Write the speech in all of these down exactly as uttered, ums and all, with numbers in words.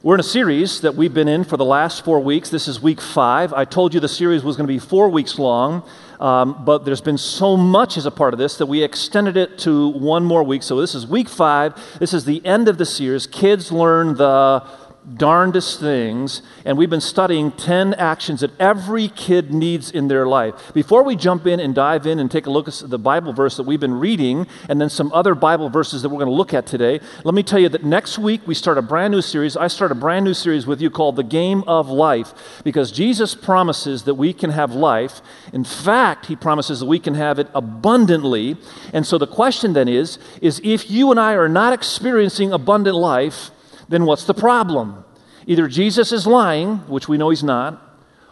We're in a series that we've been in for the last four weeks. This is week five. I told you the series was going to be four weeks long, um, but there's been so much as a part of this that we extended it to one more week. So this is week five. This is the end of the series. Kids learn the darndest things, and we've been studying ten actions that every kid needs in their life. Before we jump in and dive in and take a look at the Bible verse that we've been reading, and then some other Bible verses that we're going to look at today, let me tell you that next week we start a brand new series. I start a brand new series with you called The Game of Life, because Jesus promises that we can have life. In fact, he promises that we can have it abundantly. And so the question then is, is if you and I are not experiencing abundant life, then what's the problem? Either Jesus is lying, which we know he's not,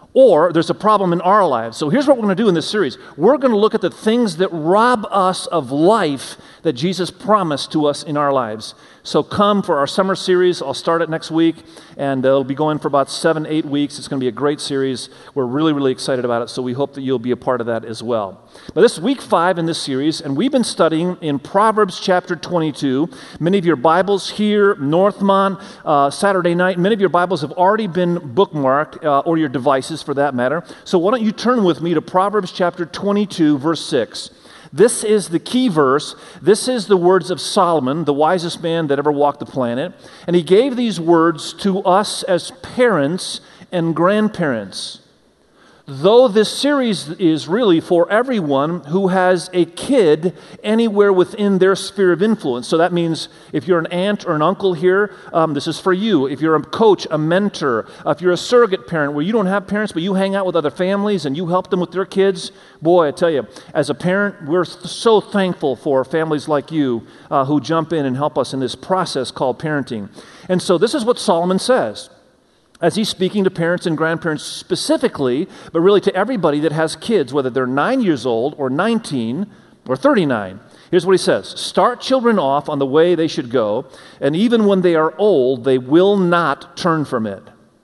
or there's a problem in our lives. So here's what we're going to do in this series. We're going to look at the things that rob us of life that Jesus promised to us in our lives. So come for our summer series. I'll start it next week, and it'll be going for about seven, eight weeks. It's going to be a great series. We're really, really excited about it, so we hope that you'll be a part of that as well. But this is week five in this series, and we've been studying in Proverbs chapter twenty-two. Many of your Bibles here, Northmont, uh, Saturday night, many of your Bibles have already been bookmarked, uh, or your devices for that matter. So why don't you turn with me to Proverbs chapter twenty-two, verse six. This is the key verse. This is the words of Solomon, the wisest man that ever walked the planet. And he gave these words to us as parents and grandparents. Though this series is really for everyone who has a kid anywhere within their sphere of influence. So that means if you're an aunt or an uncle here, um, this is for you. If you're a coach, a mentor, uh, if you're a surrogate parent where you don't have parents but you hang out with other families and you help them with their kids, boy, I tell you, as a parent, we're so thankful for families like you uh, who jump in and help us in this process called parenting. And so this is what Solomon says, as he's speaking to parents and grandparents specifically, but really to everybody that has kids, whether they're nine years old or nineteen or thirty-nine. Here's what he says. Start children off on the way they should go, and even when they are old, they will not turn from it.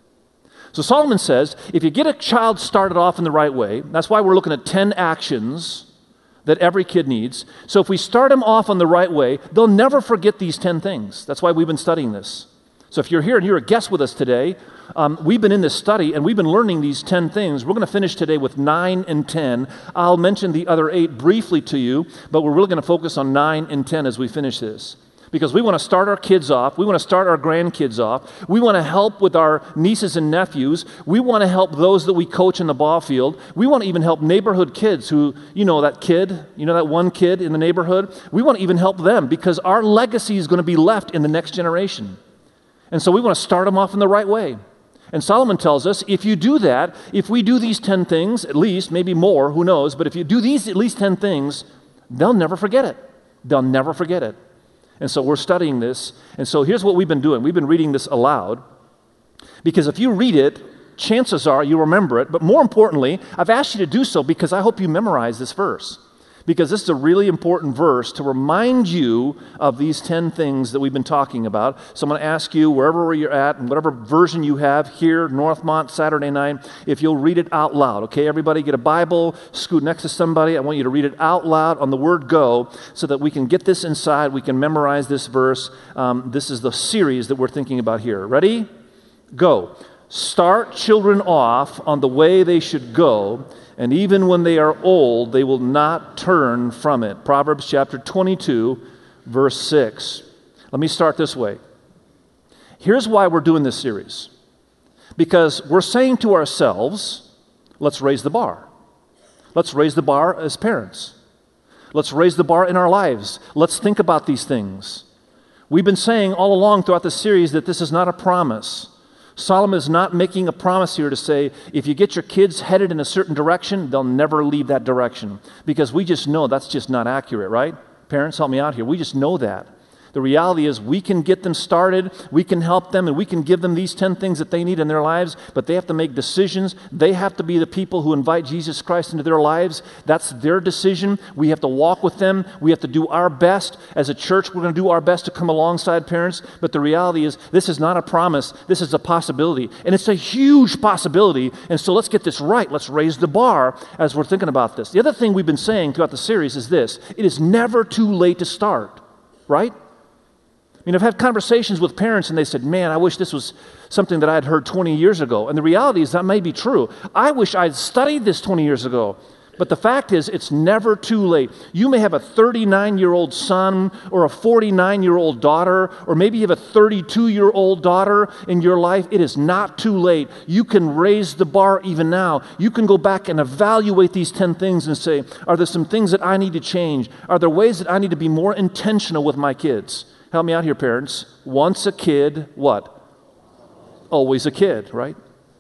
So Solomon says, if you get a child started off in the right way, that's why we're looking at ten actions that every kid needs. So if we start them off on the right way, they'll never forget these ten things. That's why we've been studying this. So if you're here and you're a guest with us today, um, we've been in this study and we've been learning these ten things. We're going to finish today with nine and ten. I'll mention the other eight briefly to you, but we're really going to focus on nine and ten as we finish this. Because we want to start our kids off. We want to start our grandkids off. We want to help with our nieces and nephews. We want to help those that we coach in the ball field. We want to even help neighborhood kids who, you know, that kid, you know, that one kid in the neighborhood. We want to even help them because our legacy is going to be left in the next generation. And so we want to start them off in the right way. And Solomon tells us, if you do that, if we do these ten things, at least, maybe more, who knows, but if you do these at least ten things, they'll never forget it. They'll never forget it. And so we're studying this. And so here's what we've been doing. We've been reading this aloud. Because if you read it, chances are you remember it. But more importantly, I've asked you to do so because I hope you memorize this verse. Because this is a really important verse to remind you of these ten things that we've been talking about. So I'm going to ask you, wherever you're at, and whatever version you have here, Northmont, Saturday night, if you'll read it out loud. Okay, everybody get a Bible, scoot next to somebody. I want you to read it out loud on the word go so that we can get this inside, we can memorize this verse. Um, this is the series that we're thinking about here. Ready? Go. Start children off on the way they should go, and even when they are old, they will not turn from it. Proverbs chapter twenty-two, verse six. Let me start this way. Here's why we're doing this series. Because we're saying to ourselves, let's raise the bar. Let's raise the bar as parents. Let's raise the bar in our lives. Let's think about these things. We've been saying all along throughout the series that this is not a promise. Solomon is not making a promise here to say, if you get your kids headed in a certain direction, they'll never leave that direction. Because we just know that's just not accurate, right? Parents, help me out here. We just know that. The reality is we can get them started, we can help them, and we can give them these ten things that they need in their lives, but they have to make decisions. They have to be the people who invite Jesus Christ into their lives. That's their decision. We have to walk with them. We have to do our best. As a church, we're going to do our best to come alongside parents, but the reality is this is not a promise. This is a possibility, and it's a huge possibility, and so let's get this right. Let's raise the bar as we're thinking about this. The other thing we've been saying throughout the series is this. It is never too late to start, right? mean, I've had conversations with parents and they said, man, I wish this was something that I had heard twenty years ago. And the reality is that may be true. I wish I'd studied this twenty years ago. But the fact is, it's never too late. You may have a thirty-nine-year-old son or a forty-nine-year-old daughter, or maybe you have a thirty-two-year-old daughter in your life. It is not too late. You can raise the bar even now. You can go back and evaluate these ten things and say, are there some things that I need to change? Are there ways that I need to be more intentional with my kids? Help me out here, parents. Once a kid, what? Always a kid, right?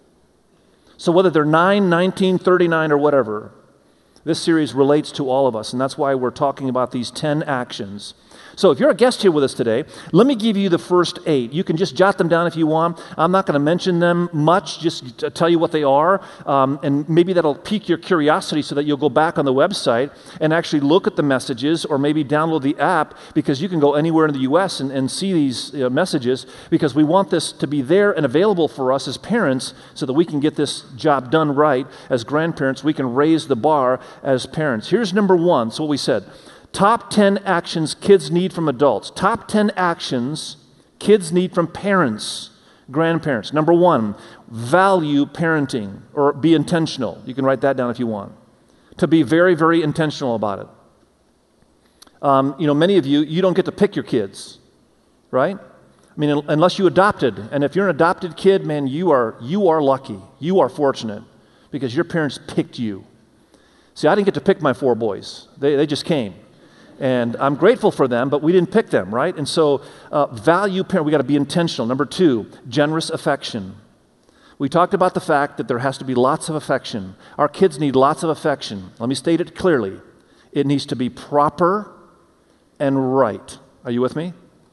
So whether they're nine, nineteen, thirty-nine, or whatever, this series relates to all of us, and that's why we're talking about these ten actions. So if you're a guest here with us today, let me give you the first eight. You can just jot them down if you want. I'm not going to mention them much, just to tell you what they are, um, and maybe that'll pique your curiosity so that you'll go back on the website and actually look at the messages, or maybe download the app, because you can go anywhere in the U S and, and see these uh, messages, because we want this to be there and available for us as parents so that we can get this job done right. As grandparents, we can raise the bar as parents. Here's number one. So what we said. Top ten actions kids need from adults. Top ten actions kids need from parents, grandparents. Number one, value parenting, or be intentional. You can write that down if you want. To be very, very intentional about it. Um, you know, many of you, you don't get to pick your kids, right? I mean, unless you adopted. And if you're an adopted kid, man, you are you are lucky. You are fortunate because your parents picked you. See, I didn't get to pick my four boys. They they just came. And I'm grateful for them, but we didn't pick them, right? And so uh, value parent, we got to be intentional. Number two, generous affection. We talked about the fact that there has to be lots of affection. Our kids need lots of affection. Let me state it clearly. It needs to be proper and right. Are you with me?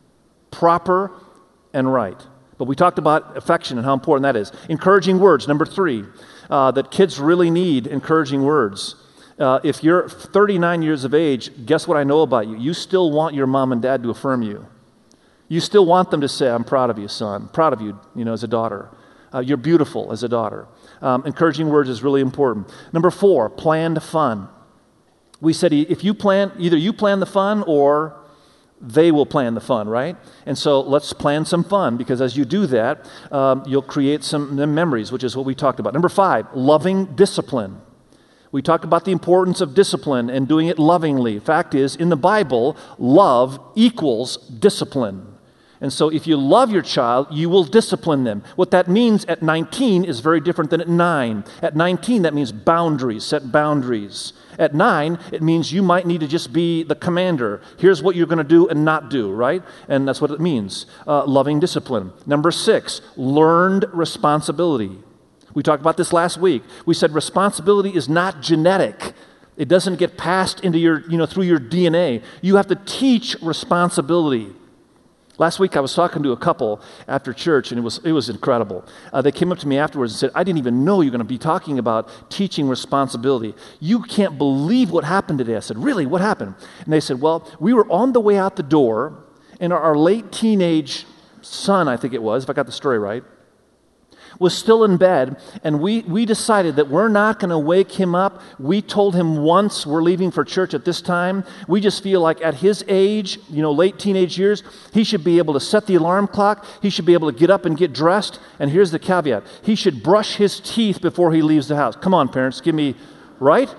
Proper and right. But we talked about affection and how important that is. Encouraging words. Number three, uh, that kids really need encouraging words. Uh, if you're thirty-nine years of age, guess what I know about you? You still want your mom and dad to affirm you. You still want them to say, I'm proud of you, son. Proud of you, you know, as a daughter. Uh, you're beautiful as a daughter. Um, encouraging words is really important. Number four, planned fun. We said if you plan, either you plan the fun or they will plan the fun, right? And so let's plan some fun, because as you do that, um, you'll create some memories, which is what we talked about. Number five, loving discipline. We talked about the importance of discipline and doing it lovingly. Fact is, in the Bible, love equals discipline. And so if you love your child, you will discipline them. What that means at nineteen is very different than at nine. At nineteen, that means boundaries, set boundaries. At nine, it means you might need to just be the commander. Here's what you're going to do and not do, right? And that's what it means, uh, loving discipline. Number six, learned responsibility. We talked about this last week. We said responsibility is not genetic. It doesn't get passed into your, you know, through your D N A. You have to teach responsibility. Last week I was talking to a couple after church, and it was it was incredible. Uh, they came up to me afterwards and said, I didn't even know you were going to be talking about teaching responsibility. You can't believe what happened today. I said, really? What happened? And they said, well, we were on the way out the door, and our, our late teenage son, I think it was, if I got the story right, was still in bed, and we, we decided that we're not going to wake him up. We told him once we're leaving for church at this time. We just feel like at his age, you know, late teenage years, he should be able to set the alarm clock. He should be able to get up and get dressed. And here's the caveat. He should brush his teeth before he leaves the house. Come on, parents, give me, right?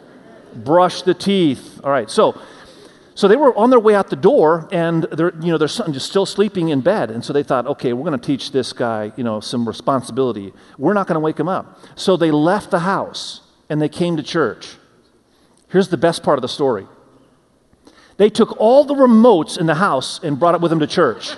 Brush the teeth. All right, so... So they were on their way out the door, and their, you know, their son just still sleeping in bed. And so they thought, okay, we're going to teach this guy, you know, some responsibility. We're not going to wake him up. So they left the house, and they came to church. Here's the best part of the story. They took all the remotes in the house and brought it with them to church.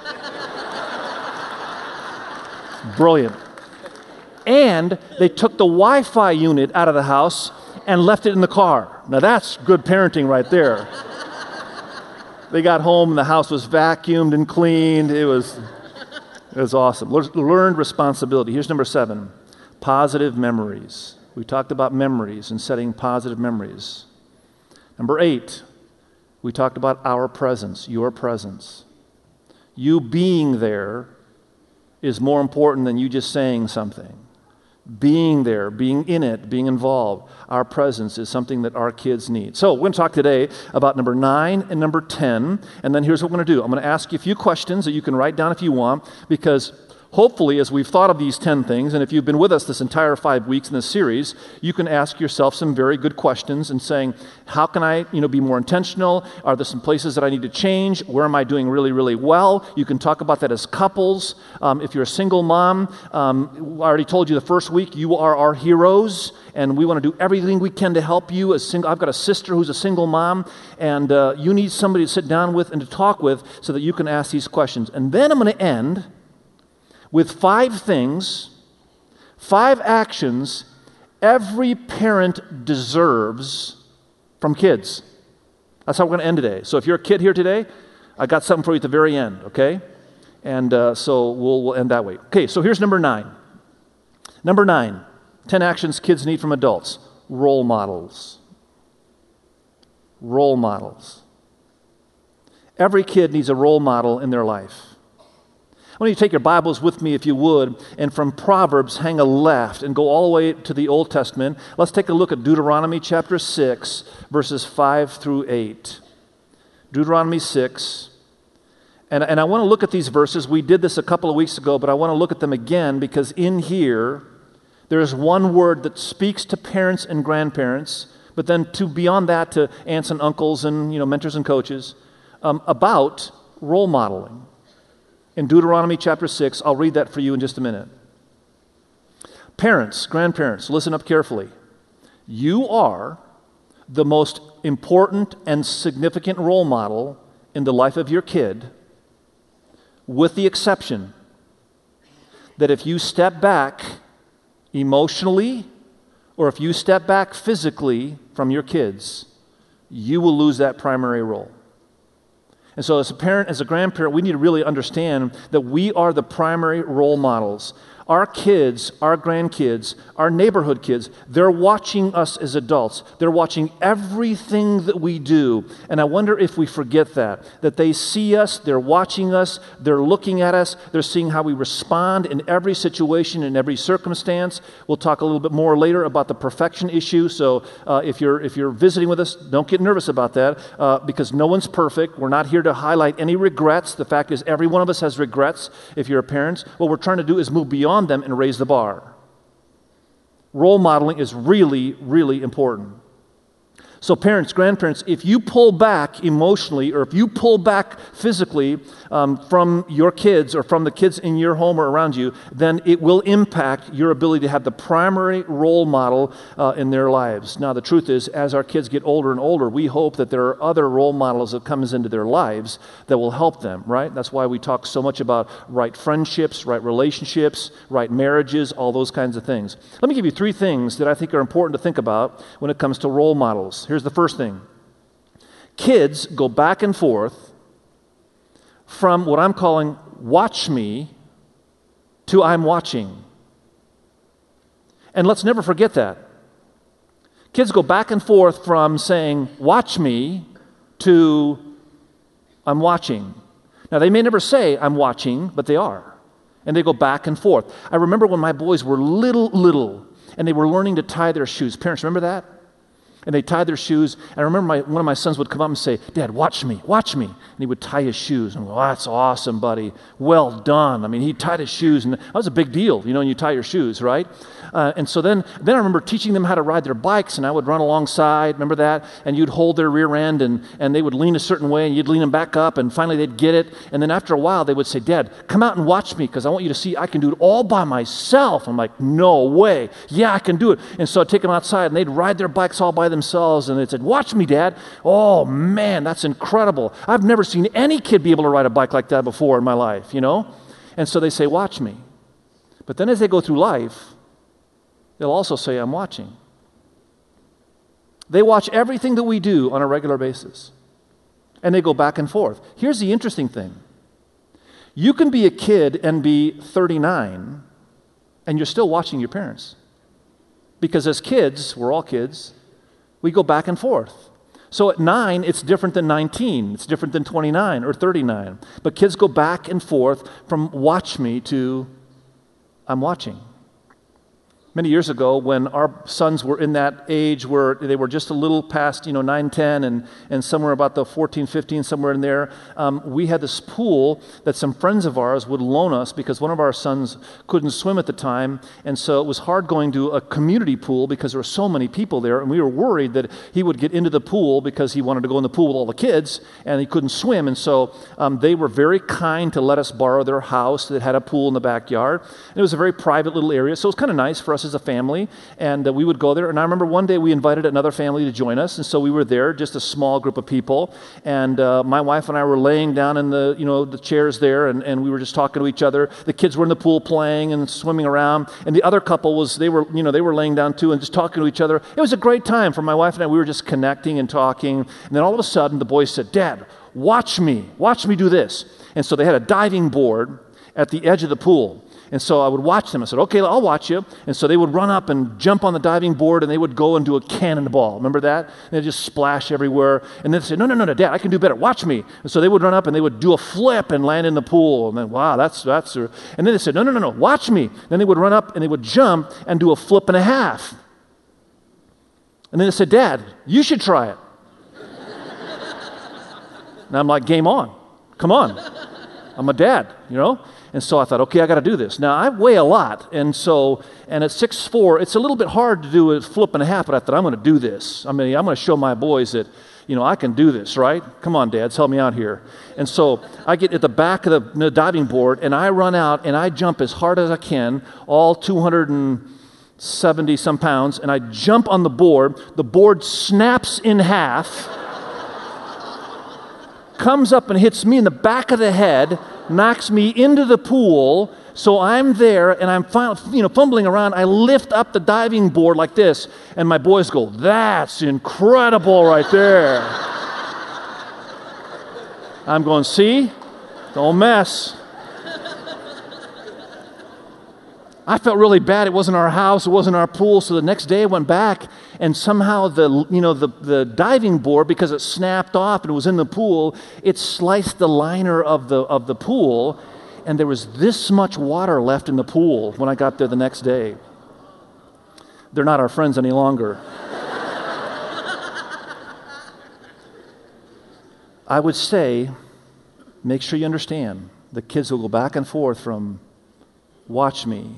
Brilliant. And they took the Wi-Fi unit out of the house and left it in the car. Now that's good parenting right there. They got home and the house was vacuumed and cleaned. It was, it was awesome. Learned responsibility. Here's number seven, positive memories. We talked about memories and setting positive memories. Number eight, we talked about our presence, your presence. You being there is more important than you just saying something. Being there, being in it, being involved. Our presence is something that our kids need. So we're going to talk today about number nine and number ten, and then here's what we're going to do. I'm going to ask you a few questions that you can write down if you want, because hopefully, as we've thought of these ten things, and if you've been with us this entire five weeks in this series, you can ask yourself some very good questions and saying, how can I, you know, be more intentional? Are there some places that I need to change? Where am I doing really, really well? You can talk about that as couples. Um, if you're a single mom, um, I already told you the first week, you are our heroes, and we want to do everything we can to help you. As single, I've got a sister who's a single mom, and uh, you need somebody to sit down with and to talk with so that you can ask these questions. And then I'm going to end with five things, five actions every parent deserves from kids. That's how we're going to end today. So if you're a kid here today, I got something for you at the very end, okay? And uh, so we'll, we'll end that way. Okay, so here's number nine. Number nine, ten actions kids need from adults. Role models. Role models. Every kid needs a role model in their life. I want you to take your Bibles with me, if you would, and from Proverbs, hang a left and go all the way to the Old Testament. Let's take a look at Deuteronomy chapter six, verses five through eight. Deuteronomy six. And, and I want to look at these verses. We did this a couple of weeks ago, but I want to look at them again because in here, there is one word that speaks to parents and grandparents, but then to beyond that to aunts and uncles and, you know, mentors and coaches, um, about role modeling. In Deuteronomy chapter six, I'll read that for you in just a minute. Parents, grandparents, listen up carefully. You are the most important and significant role model in the life of your kid, with the exception that if you step back emotionally or if you step back physically from your kids, you will lose that primary role. And so as a parent, as a grandparent, we need to really understand that we are the primary role models. Our kids, our grandkids, our neighborhood kids, they're watching us as adults. They're watching everything that we do. And I wonder if we forget that, that they see us, they're watching us, they're looking at us, they're seeing how we respond in every situation, in every circumstance. We'll talk a little bit more later about the perfection issue. So uh, if you're if you're visiting with us, don't get nervous about that uh, because no one's perfect. We're not here to highlight any regrets. The fact is every one of us has regrets if you're a parent. What we're trying to do is move beyond them and raise the bar. Role modeling is really, really important. So parents, grandparents, if you pull back emotionally or if you pull back physically um, from your kids or from the kids in your home or around you, then it will impact your ability to have the primary role model uh, in their lives. Now, the truth is, as our kids get older and older, we hope that there are other role models that comes into their lives that will help them, right? That's why we talk so much about right friendships, right relationships, right marriages, all those kinds of things. Let me give you three things that I think are important to think about when it comes to role models. Here's the first thing. Kids go back and forth from what I'm calling watch me to I'm watching. And let's never forget that. Kids go back and forth from saying watch me to I'm watching. Now, they may never say I'm watching, but they are. And they go back and forth. I remember when my boys were little, little, and they were learning to tie their shoes. Parents, remember that? And they tied their shoes. And I remember my, one of my sons would come up and say, Dad, watch me, watch me. And he would tie his shoes. And I go, oh, that's awesome, buddy. Well done. I mean, he tied his shoes. And that was a big deal, you know, when you tie your shoes, right? Uh, and so then, then I remember teaching them how to ride their bikes. And I would run alongside, remember that? And you'd hold their rear end and, and they would lean a certain way. And you'd lean them back up. And finally they'd get it. And then after a while, they would say, Dad, come out and watch me because I want you to see I can do it all by myself. I'm like, no way. Yeah, I can do it. And so I'd take them outside and they'd ride their bikes all by themselves. And they said, watch me, Dad. Oh, man, that's incredible. I've never seen any kid be able to ride a bike like that before in my life, you know? And so they say, watch me. But then as they go through life, they'll also say, I'm watching. They watch everything that we do on a regular basis. And they go back and forth. Here's the interesting thing. You can be a kid and be thirty-nine, and you're still watching your parents. Because as kids, we're all kids, we go back and forth. So at nine, it's different than nineteen. It's different than twenty-nine or thirty-nine. But kids go back and forth from watch me to I'm watching. Many years ago, when our sons were in that age where they were just a little past, you know, nine, ten, and, and somewhere about the fourteen, fifteen, somewhere in there, um, we had this pool that some friends of ours would loan us because one of our sons couldn't swim at the time, and so it was hard going to a community pool because there were so many people there, and we were worried that he would get into the pool because he wanted to go in the pool with all the kids, and he couldn't swim, and so um, they were very kind to let us borrow their house that had a pool in the backyard, and it was a very private little area, so it was kind of nice for us as a family, and uh, we would go there. And I remember one day we invited another family to join us, and so we were there, just a small group of people. And uh, my wife and I were laying down in the, you know, the chairs there, and, and we were just talking to each other. The kids were in the pool playing and swimming around, and the other couple was they were, you know, they were laying down too and just talking to each other. It was a great time for my wife and I. We were just connecting and talking, and then all of a sudden the boys said, "Dad, watch me, watch me do this." And so they had a diving board at the edge of the pool. And so I would watch them. I said, "Okay, I'll watch you." And so they would run up and jump on the diving board, and they would go and do a cannonball. Remember that? And they'd just splash everywhere. And then they said, "No, no, no, no, Dad, I can do better. Watch me." And so they would run up, and they would do a flip and land in the pool. And then, wow, that's, that's, and then they said, "No, no, no, no, watch me." Then they would run up, and they would jump and do a flip and a half. And then they said, "Dad, you should try it." And I'm like, game on. Come on. I'm a dad, you know? And so I thought, okay, I got to do this. Now, I weigh a lot, and so, and at six foot four, it's a little bit hard to do a flip and a half, but I thought, I'm going to do this. I mean, I'm going to show my boys that, you know, I can do this, right? Come on, dads, help me out here. And so I get at the back of the, the diving board, and I run out, and I jump as hard as I can, all two hundred seventy some pounds, and I jump on the board. The board snaps in half, comes up and hits me in the back of the head, knocks me into the pool. So I'm there, and I'm you know fumbling around. I lift up the diving board like this, and my boys go, "That's incredible right there." I'm going, "See? Don't mess." I felt really bad. It wasn't our house. It wasn't our pool. So the next day I went back, and somehow the you know the, the diving board, because it snapped off and it was in the pool, it sliced the liner of the of the pool, and there was this much water left in the pool when I got there the next day. They're not our friends any longer. I would say, make sure you understand, the kids will go back and forth from watch me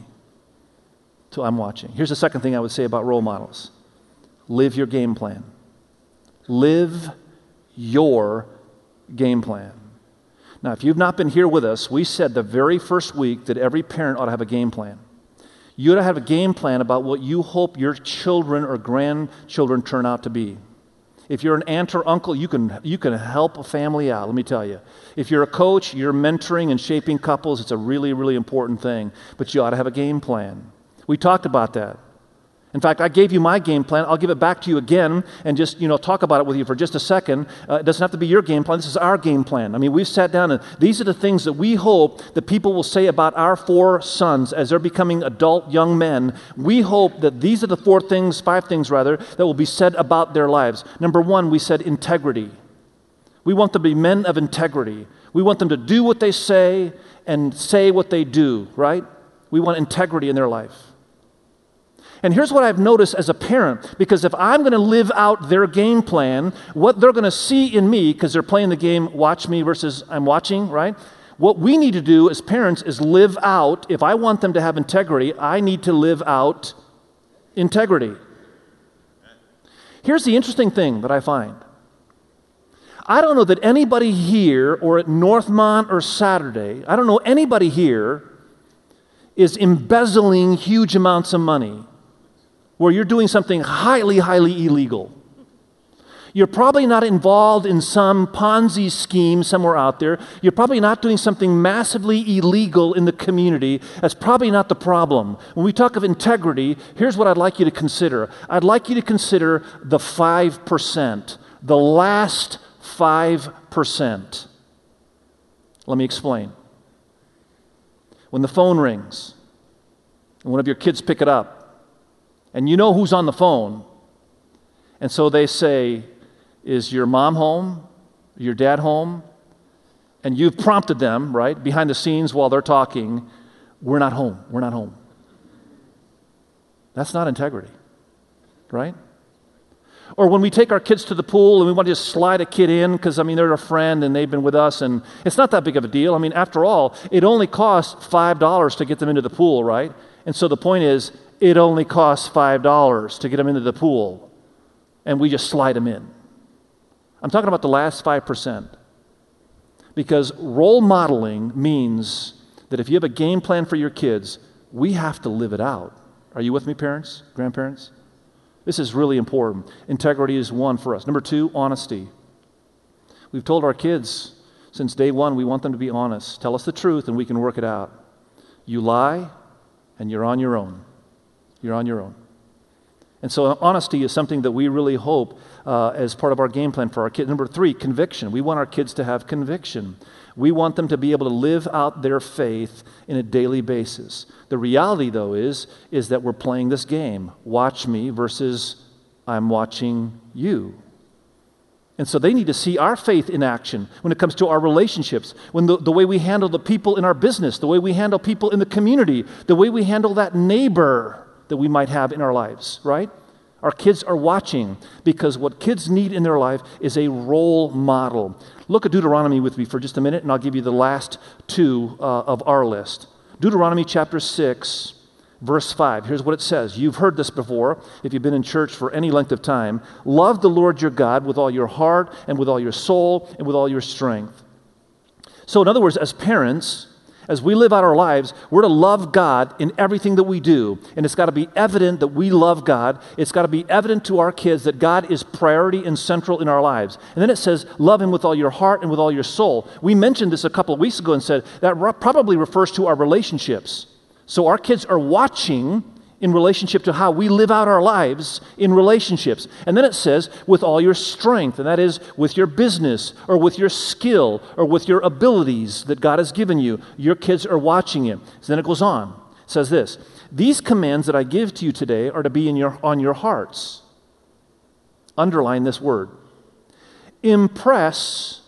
to I'm watching. Here's the second thing I would say about role models. Live your game plan. Live your game plan. Now, if you've not been here with us, we said the very first week that every parent ought to have a game plan. You ought to have a game plan about what you hope your children or grandchildren turn out to be. If you're an aunt or uncle, you can you can help a family out, let me tell you. If you're a coach, you're mentoring and shaping couples, it's a really, really important thing. But you ought to have a game plan. We talked about that. In fact, I gave you my game plan. I'll give it back to you again and just, you know, talk about it with you for just a second. Uh, it doesn't have to be your game plan. This is our game plan. I mean, we've sat down, and these are the things that we hope that people will say about our four sons as they're becoming adult young men. We hope that these are the four things, five things rather, that will be said about their lives. Number one, we said integrity. We want them to be men of integrity. We want them to do what they say and say what they do, right? We want integrity in their life. And here's what I've noticed as a parent, because if I'm going to live out their game plan, what they're going to see in me, because they're playing the game watch me versus I'm watching, right? What we need to do as parents is live out, if I want them to have integrity, I need to live out integrity. Here's the interesting thing that I find. I don't know that anybody here or at Northmont or Saturday, I don't know anybody here is embezzling huge amounts of money, where you're doing something highly, highly illegal. You're probably not involved in some Ponzi scheme somewhere out there. You're probably not doing something massively illegal in the community. That's probably not the problem. When we talk of integrity, here's what I'd like you to consider. I'd like you to consider the five percent, the last five percent. Let me explain. When the phone rings, and one of your kids pick it up, and you know who's on the phone. And so they say, is your mom home? Your dad home? And you've prompted them, right, behind the scenes while they're talking, we're not home, we're not home. That's not integrity, right? Or when we take our kids to the pool and we want to just slide a kid in because, I mean, they're a friend and they've been with us and it's not that big of a deal. I mean, after all, it only costs five dollars to get them into the pool, right? And so the point is, it only costs five dollars to get them into the pool and we just slide them in. I'm talking about the last five percent. Because role modeling means that if you have a game plan for your kids, we have to live it out. Are you with me, parents, grandparents? This is really important. Integrity is one for us. Number two, honesty. We've told our kids since day one we want them to be honest. Tell us the truth and we can work it out. You lie and you're on your own. You're on your own. And so honesty is something that we really hope uh, as part of our game plan for our kids. Number three, conviction. We want our kids to have conviction. We want them to be able to live out their faith in a daily basis. The reality, though, is, is that we're playing this game. Watch me versus I'm watching you. And so they need to see our faith in action when it comes to our relationships, when the, the way we handle the people in our business, the way we handle people in the community, the way we handle that neighbor that we might have in our lives, right? Our kids are watching because what kids need in their life is a role model. Look at Deuteronomy with me for just a minute, and I'll give you the last two uh, of our list. Deuteronomy chapter six, verse five. Here's what it says. You've heard this before if you've been in church for any length of time. Love the Lord your God with all your heart and with all your soul and with all your strength. So in other words, as parents, as we live out our lives, we're to love God in everything that we do. And it's got to be evident that we love God. It's got to be evident to our kids that God is priority and central in our lives. And then it says, love Him with all your heart and with all your soul. We mentioned this a couple of weeks ago and said that probably refers to our relationships. So our kids are watching in relationship to how we live out our lives in relationships. And then it says, with all your strength, and that is with your business or with your skill or with your abilities that God has given you. Your kids are watching it. So then it goes on. It says this, these commands that I give to you today are to be in your on your hearts. Underline this word. Impress,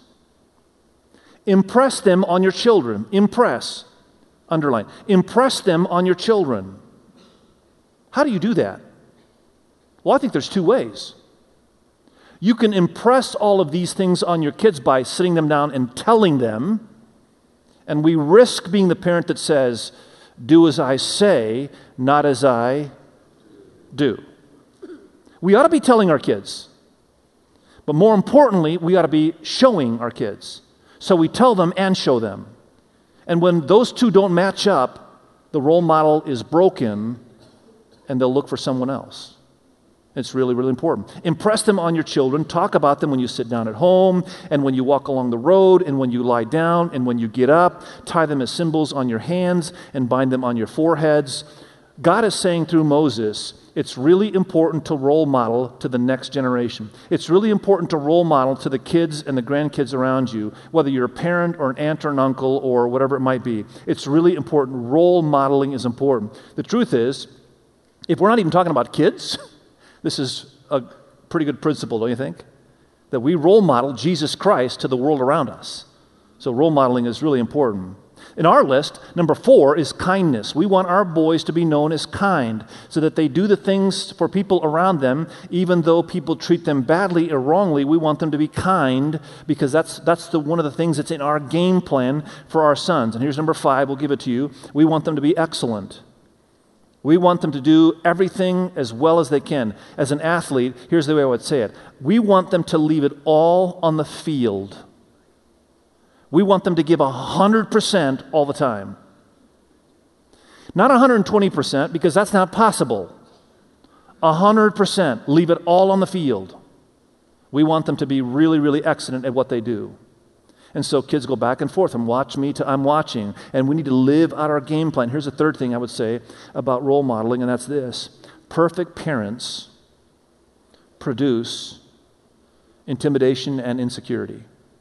impress them on your children. Impress, underline. Impress them on your children. How do you do that? Well, I think there's two ways. You can impress all of these things on your kids by sitting them down and telling them, and we risk being the parent that says, do as I say, not as I do. We ought to be telling our kids, but more importantly, we ought to be showing our kids. So we tell them and show them. And when those two don't match up, the role model is broken, and they'll look for someone else. It's really, really important. Impress them on your children. Talk about them when you sit down at home and when you walk along the road and when you lie down and when you get up. Tie them as symbols on your hands and bind them on your foreheads. God is saying through Moses, it's really important to role model to the next generation. It's really important to role model to the kids and the grandkids around you, whether you're a parent or an aunt or an uncle or whatever it might be. It's really important. Role modeling is important. The truth is, if we're not even talking about kids, this is a pretty good principle, don't you think? That we role model Jesus Christ to the world around us. So role modeling is really important. In our list, number four is kindness. We want our boys to be known as kind so that they do the things for people around them, even though people treat them badly or wrongly. We want them to be kind because that's that's the, one of the things that's in our game plan for our sons. And here's number five, we'll give it to you. We want them to be excellent. We want them to do everything as well as they can. As an athlete, here's the way I would say it. We want them to leave it all on the field. We want them to give one hundred percent all the time. Not one hundred twenty percent, because that's not possible. one hundred percent. Leave it all on the field. We want them to be really, really excellent at what they do. And so kids go back and forth from watch me to I'm watching. And we need to live out our game plan. Here's a third thing I would say about role modeling, and that's this. Perfect parents produce intimidation and insecurity.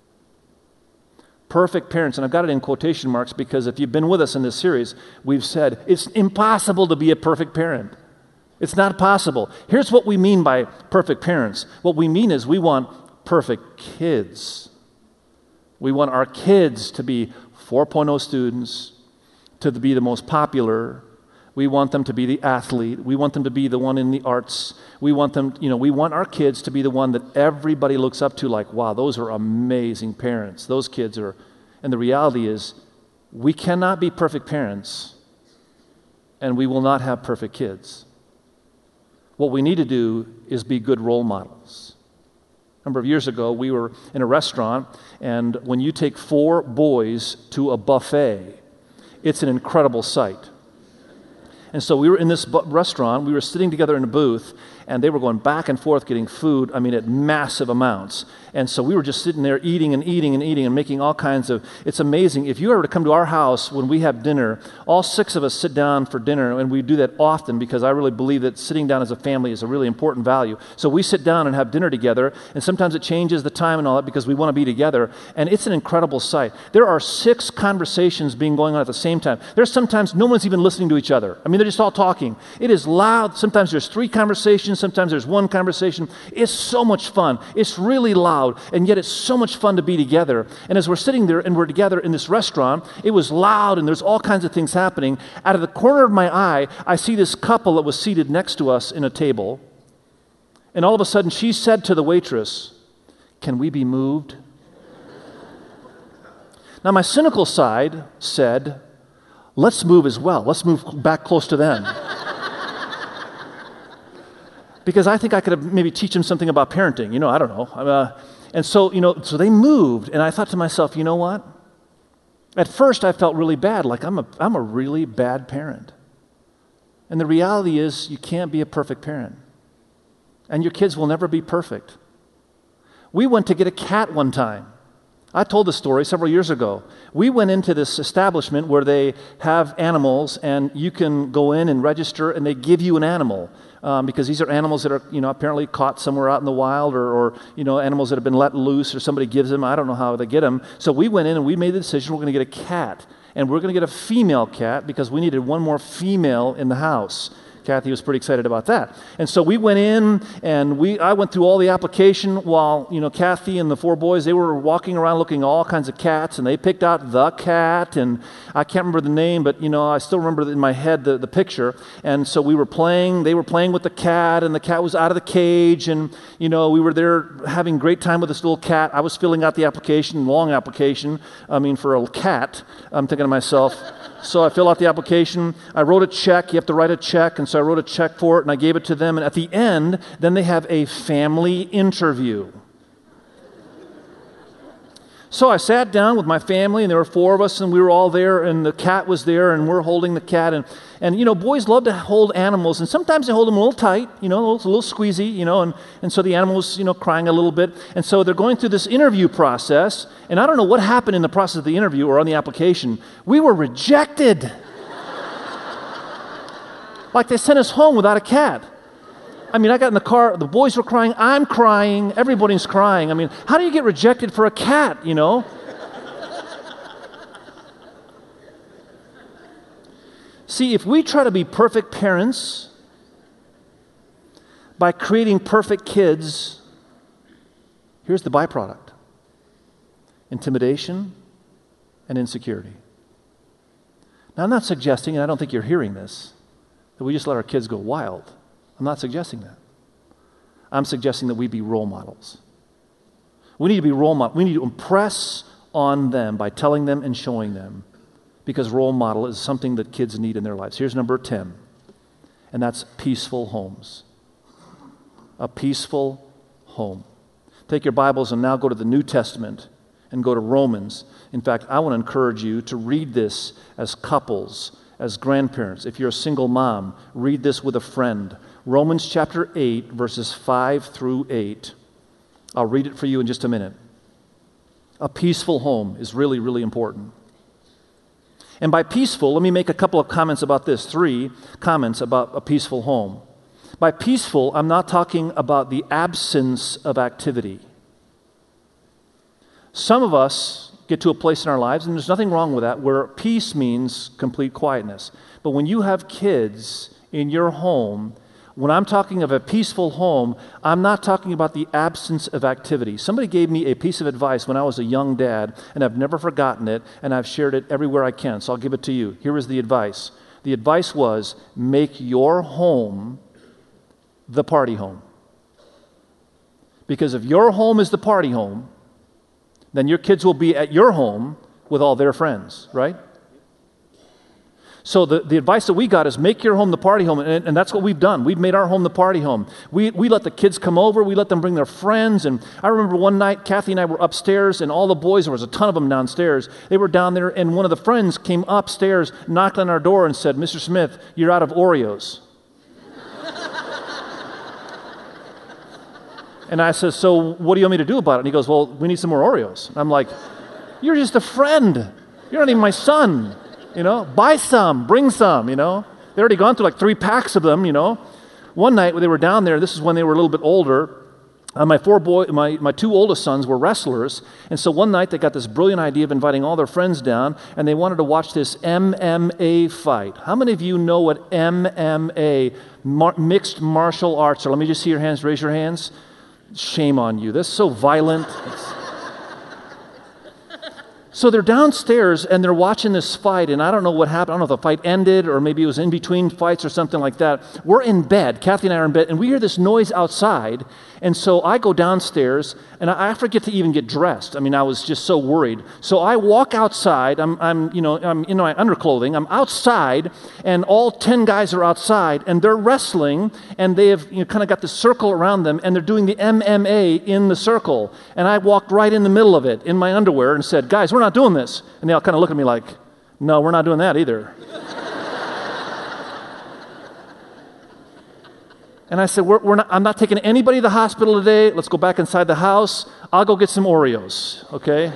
Perfect parents, and I've got it in quotation marks because if you've been with us in this series, we've said it's impossible to be a perfect parent. It's not possible. Here's what we mean by perfect parents. What we mean is we want perfect kids. We want our kids to be four point oh students, to be the most popular, We want them to be the athlete. We want them to be the one in the arts. We want them, you know, we want our kids to be the one that everybody looks up to like, wow, those are amazing parents. Those kids are, and the reality is we cannot be perfect parents and we will not have perfect kids. What we need to do is be good role models. A number of years ago, we were in a restaurant, and when you take four boys to a buffet, it's an incredible sight. And so we were in this bu- restaurant, we were sitting together in a booth, and they were going back and forth getting food, I mean, at massive amounts. And so we were just sitting there eating and eating and eating and making all kinds of, it's amazing. If you ever to come to our house when we have dinner, all six of us sit down for dinner, and we do that often because I really believe that sitting down as a family is a really important value. So we sit down and have dinner together, and sometimes it changes the time and all that because we want to be together, and it's an incredible sight. There are six conversations being going on at the same time. There's sometimes no one's even listening to each other. I mean, they're just all talking. It is loud. Sometimes there's three conversations. Sometimes there's one conversation. It's so much fun. It's really loud, and yet it's so much fun to be together. And as we're sitting there and we're together in this restaurant, it was loud, and there's all kinds of things happening. Out of the corner of my eye, I see this couple that was seated next to us in a table, and all of a sudden she said to the waitress, "Can we be moved?" Now my cynical side said, "Let's move as well. Let's move back close to them." Because I think I could have maybe teach them something about parenting. You know, I don't know. Uh, and so, you know, so they moved, and I thought to myself, you know what? At first, I felt really bad, like I'm a, I'm a really bad parent. And the reality is you can't be a perfect parent. And your kids will never be perfect. We went to get a cat one time. I told this story several years ago. We went into this establishment where they have animals, and you can go in and register, and they give you an animal um, because these are animals that are, you know, apparently caught somewhere out in the wild, or, or, you know, animals that have been let loose, or somebody gives them. I don't know how they get them. So we went in and we made the decision we're going to get a cat, and we're going to get a female cat because we needed one more female in the house. Kathy was pretty excited about that. And so we went in, and we I went through all the application while, you know, Kathy and the four boys, they were walking around looking at all kinds of cats, and they picked out the cat, and I can't remember the name, but, you know, I still remember in my head the, the picture. And so we were playing, they were playing with the cat, and the cat was out of the cage, and, you know, we were there having great time with this little cat. I was filling out the application, long application, I mean, for a cat. I'm thinking to myself, so I filled out the application. I wrote a check. You have to write a check. And so I wrote a check for it, and I gave it to them. And at the end, then they have a family interview. So I sat down with my family, and there were four of us, and we were all there, and the cat was there, and we're holding the cat. And, and you know, boys love to hold animals, and sometimes they hold them a little tight, you know, a little, a little squeezy, you know, and, and so the animal was, you know, crying a little bit. And so they're going through this interview process, and I don't know what happened in the process of the interview or on the application. We were rejected. Like they sent us home without a cat. I mean, I got in the car, the boys were crying, I'm crying, everybody's crying. I mean, how do you get rejected for a cat, you know? See, if we try to be perfect parents by creating perfect kids, here's the byproduct: intimidation and insecurity. Now, I'm not suggesting, and I don't think you're hearing this, that we just let our kids go wild. I'm not suggesting that. I'm suggesting that we be role models. We need to be role models. We need to impress on them by telling them and showing them, because role model is something that kids need in their lives. Here's number ten, and that's peaceful homes. A peaceful home. Take your Bibles and now go to the New Testament and go to Romans. In fact, I want to encourage you to read this as couples, as grandparents. If you're a single mom, read this with a friend. Romans chapter eight, verses five through eight. I'll read it for you in just a minute. A peaceful home is really, really important. And by peaceful, let me make a couple of comments about this. Three comments about a peaceful home. By peaceful, I'm not talking about the absence of activity. Some of us get to a place in our lives, and there's nothing wrong with that, where peace means complete quietness. But when you have kids in your home, when I'm talking of a peaceful home, I'm not talking about the absence of activity. Somebody gave me a piece of advice when I was a young dad, and I've never forgotten it, and I've shared it everywhere I can, so I'll give it to you. Here is the advice. The advice was, make your home the party home. Because if your home is the party home, then your kids will be at your home with all their friends, right? So the, the advice that we got is make your home the party home, and, and that's what we've done. We've made our home the party home. We, we let the kids come over. We let them bring their friends. And I remember one night, Kathy and I were upstairs, and all the boys, there was a ton of them downstairs. They were down there, and one of the friends came upstairs, knocked on our door, and said, Mister Smith, you're out of Oreos. And I said, so what do you want me to do about it? And he goes, well, we need some more Oreos. And I'm like, you're just a friend. You're not even my son. You know, buy some, bring some, you know. They already gone through like three packs of them, you know. One night when they were down there, this is when they were a little bit older, uh, my four boy, my, my two oldest sons were wrestlers, and so one night they got this brilliant idea of inviting all their friends down, and they wanted to watch this M M A fight. How many of you know what M M A, mar- mixed martial arts are? Let me just see your hands, raise your hands. Shame on you. This is so violent. It's... So they're downstairs and they're watching this fight, and I don't know what happened. I don't know if the fight ended or maybe it was in between fights or something like that. We're in bed. Kathy and I are in bed, and we hear this noise outside. And so I go downstairs, and I, I forget to even get dressed. I mean, I was just so worried. So I walk outside. I'm, I'm, you know, I'm in my underclothing. I'm outside, and all ten guys are outside, and they're wrestling, and they have, you know, kind of got the circle around them, and they're doing the M M A in the circle. And I walked right in the middle of it in my underwear and said, guys, we're not doing this. And they all kind of look at me like, no, we're not doing that either. And I said, we're, we're not, I'm not taking anybody to the hospital today. Let's go back inside the house. I'll go get some Oreos, okay?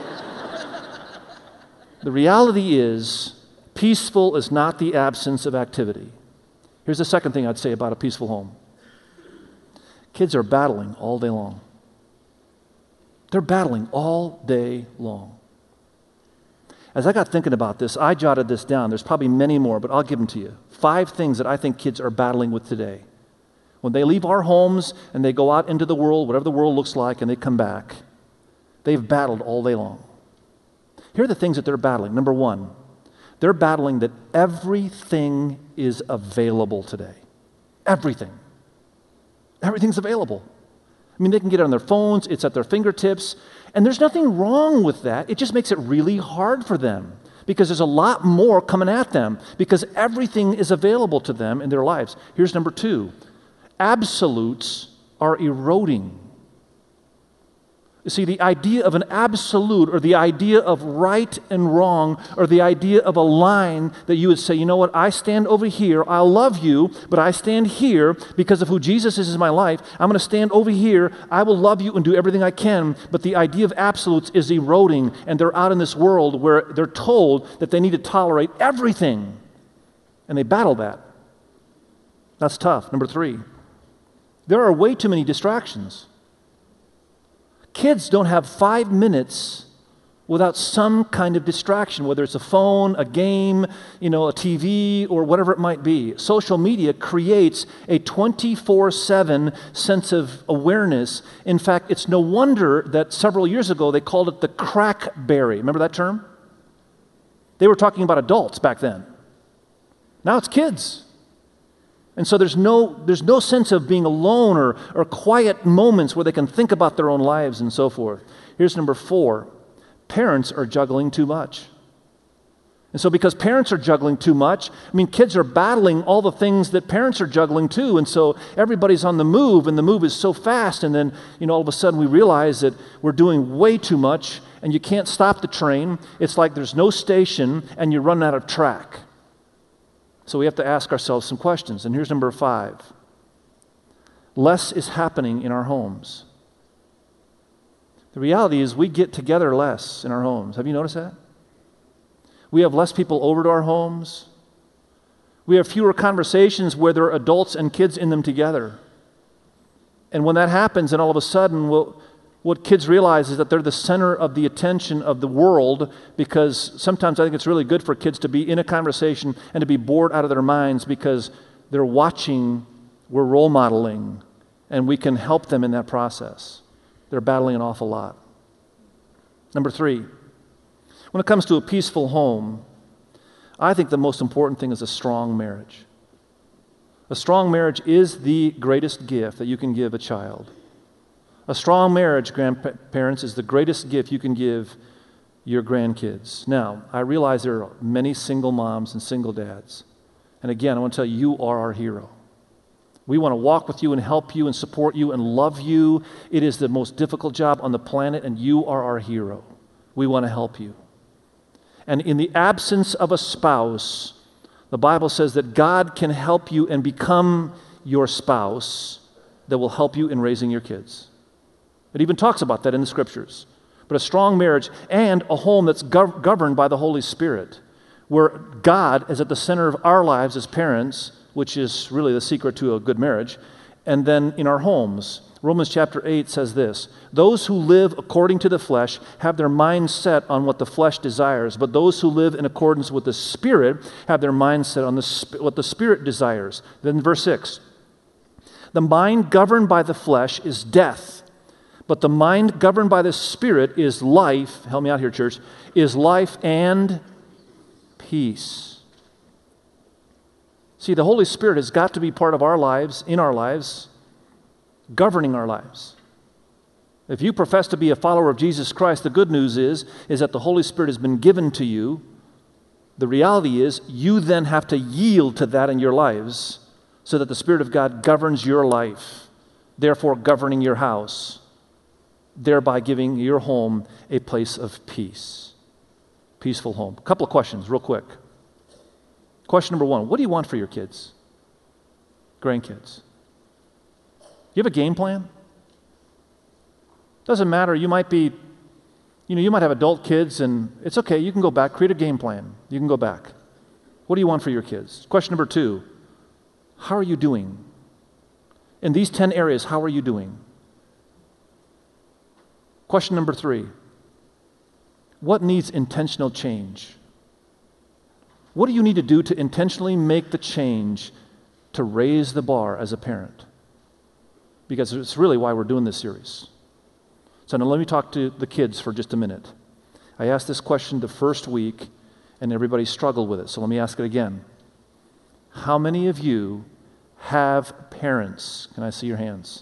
The reality is, peaceful is not the absence of activity. Here's the second thing I'd say about a peaceful home. Kids are battling all day long. They're battling all day long. As I got thinking about this, I jotted this down. There's probably many more, but I'll give them to you. Five things that I think kids are battling with today. When they leave our homes and they go out into the world, whatever the world looks like, and they come back, they've battled all day long. Here are the things that they're battling. Number one, they're battling that everything is available today. Everything. Everything's available. I mean, they can get it on their phones, it's at their fingertips, and there's nothing wrong with that. It just makes it really hard for them because there's a lot more coming at them because everything is available to them in their lives. Here's number two. Absolutes are eroding. You see, the idea of an absolute or the idea of right and wrong or the idea of a line that you would say, you know what, I stand over here, I'll love you, but I stand here because of who Jesus is in my life. I'm going to stand over here, I will love you and do everything I can, but the idea of absolutes is eroding, and they're out in this world where they're told that they need to tolerate everything, and they battle that. That's tough. Number three. There are way too many distractions. Kids don't have five minutes without some kind of distraction, whether it's a phone, a game, you know, a T V, or whatever it might be. Social media creates a twenty-four seven sense of awareness. In fact, it's no wonder that several years ago they called it the crackberry. Remember that term? They were talking about adults back then. Now it's kids. And so there's no, there's no sense of being alone or, or quiet moments where they can think about their own lives and so forth. Here's number four. Parents are juggling too much. And so because parents are juggling too much, I mean, kids are battling all the things that parents are juggling too. And so everybody's on the move, and the move is so fast. And then, you know, all of a sudden we realize that we're doing way too much, and you can't stop the train. It's like there's no station, and you run out of track. So we have to ask ourselves some questions. And here's number five. Less is happening in our homes. The reality is we get together less in our homes. Have you noticed that? We have less people over to our homes. We have fewer conversations where there are adults and kids in them together. And when that happens, then all of a sudden, we'll, what kids realize is that they're the center of the attention of the world, because sometimes I think it's really good for kids to be in a conversation and to be bored out of their minds because they're watching, we're role modeling, and we can help them in that process. They're battling an awful lot. Number three, when it comes to a peaceful home, I think the most important thing is a strong marriage. A strong marriage is the greatest gift that you can give a child. A strong marriage, grandparents, is the greatest gift you can give your grandkids. Now, I realize there are many single moms and single dads. And again, I want to tell you, you are our hero. We want to walk with you and help you and support you and love you. It is the most difficult job on the planet, and you are our hero. We want to help you. And in the absence of a spouse, the Bible says that God can help you and become your spouse that will help you in raising your kids. It even talks about that in the Scriptures. But a strong marriage and a home that's gov- governed by the Holy Spirit, where God is at the center of our lives as parents, which is really the secret to a good marriage, and then in our homes. Romans chapter eight says this, "Those who live according to the flesh have their mind set on what the flesh desires, but those who live in accordance with the Spirit have their mind set on the, what the Spirit desires." Then verse six, "The mind governed by the flesh is death, but the mind governed by the Spirit is life," help me out here, church, "is life and peace." See, the Holy Spirit has got to be part of our lives, in our lives, governing our lives. If you profess to be a follower of Jesus Christ, the good news is, is that the Holy Spirit has been given to you. The reality is, you then have to yield to that in your lives so that the Spirit of God governs your life, therefore governing your house, thereby giving your home a place of peace. Peaceful home. A couple of questions, real quick. Question number one, what do you want for your kids? Grandkids. You have a game plan? Doesn't matter. You might be, you know, you might have adult kids, and it's okay. You can go back. Create a game plan. You can go back. What do you want for your kids? Question number two, how are you doing? In these ten areas, how are you doing? Question number three, what needs intentional change? What do you need to do to intentionally make the change to raise the bar as a parent? Because it's really why we're doing this series. So now let me talk to the kids for just a minute. I asked this question the first week, and everybody struggled with it. So let me ask it again. How many of you have parents? Can I see your hands?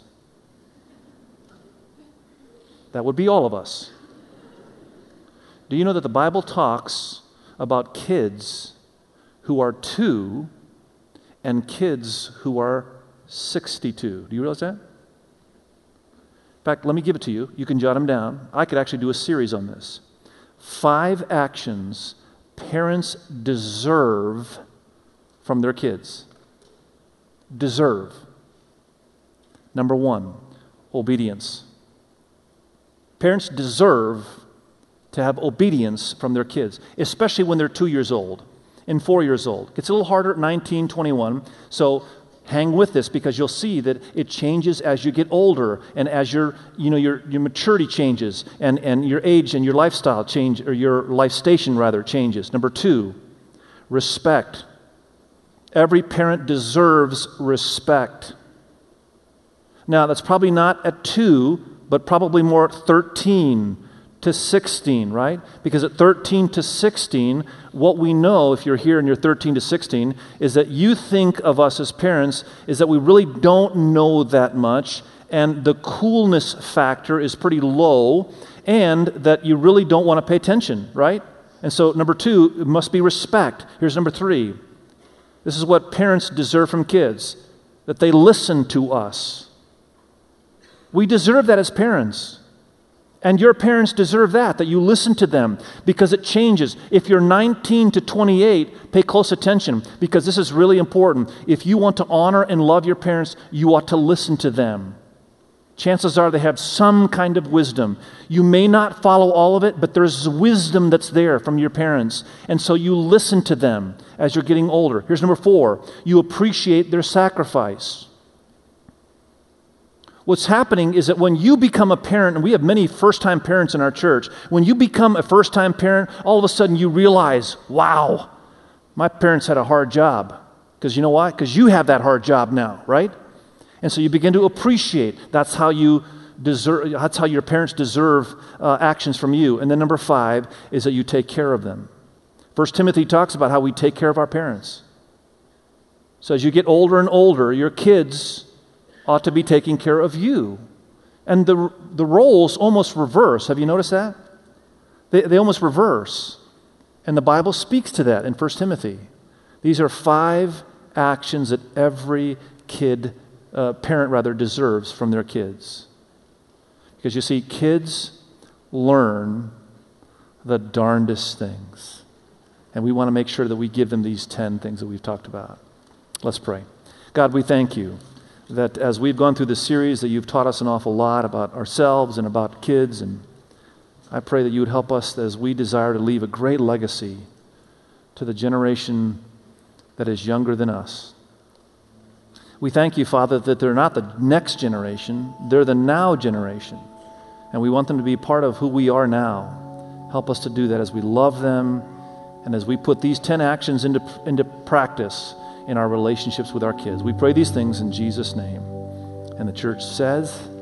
That would be all of us. Do you know that the Bible talks about kids who are two and kids who are sixty-two? Do you realize that? In fact, let me give it to you. You can jot them down. I could actually do a series on this. Five actions parents deserve from their kids. Deserve. Number one, obedience. Parents deserve to have obedience from their kids, especially when they're two years old and four years old. It's a little harder at nineteen, twenty-one, so hang with this because you'll see that it changes as you get older and as your, you know, your, your maturity changes and, and your age and your lifestyle change, or your life station rather changes. Number two, respect. Every parent deserves respect. Now, that's probably not at two, but probably more at thirteen to sixteen, right? Because at thirteen to sixteen, what we know, if you're here and you're thirteen to sixteen, is that you think of us as parents is that we really don't know that much, and the coolness factor is pretty low, and that you really don't want to pay attention, right? And so number two, it must be respect. Here's number three. This is what parents deserve from kids, that they listen to us. We deserve that as parents. And your parents deserve that, that you listen to them, because it changes. If you're nineteen to twenty-eight, pay close attention, because this is really important. If you want to honor and love your parents, you ought to listen to them. Chances are they have some kind of wisdom. You may not follow all of it, but there's wisdom that's there from your parents. And so you listen to them as you're getting older. Here's number four. You appreciate their sacrifice. What's happening is that when you become a parent, and we have many first-time parents in our church, when you become a first-time parent, all of a sudden you realize, wow, my parents had a hard job. Because you know why? Because you have that hard job now, right? And so you begin to appreciate. That's how you deserve. That's how your parents deserve uh, actions from you. And then number five is that you take care of them. First Timothy talks about how we take care of our parents. So as you get older and older, your kids ought to be taking care of you. And the, the roles almost reverse. Have you noticed that? They, they almost reverse. And the Bible speaks to that in First Timothy. These are five actions that every kid, uh, parent rather, deserves from their kids. Because you see, kids learn the darndest things. And we want to make sure that we give them these ten things that we've talked about. Let's pray. God, we thank you that as we've gone through this series, that you've taught us an awful lot about ourselves and about kids. And I pray that you would help us as we desire to leave a great legacy to the generation that is younger than us. We thank you, Father, that they're not the next generation, they're the now generation. And we want them to be part of who we are now. Help us to do that as we love them and as we put these ten actions into, into practice in our relationships with our kids. We pray these things in Jesus' name. And the church says...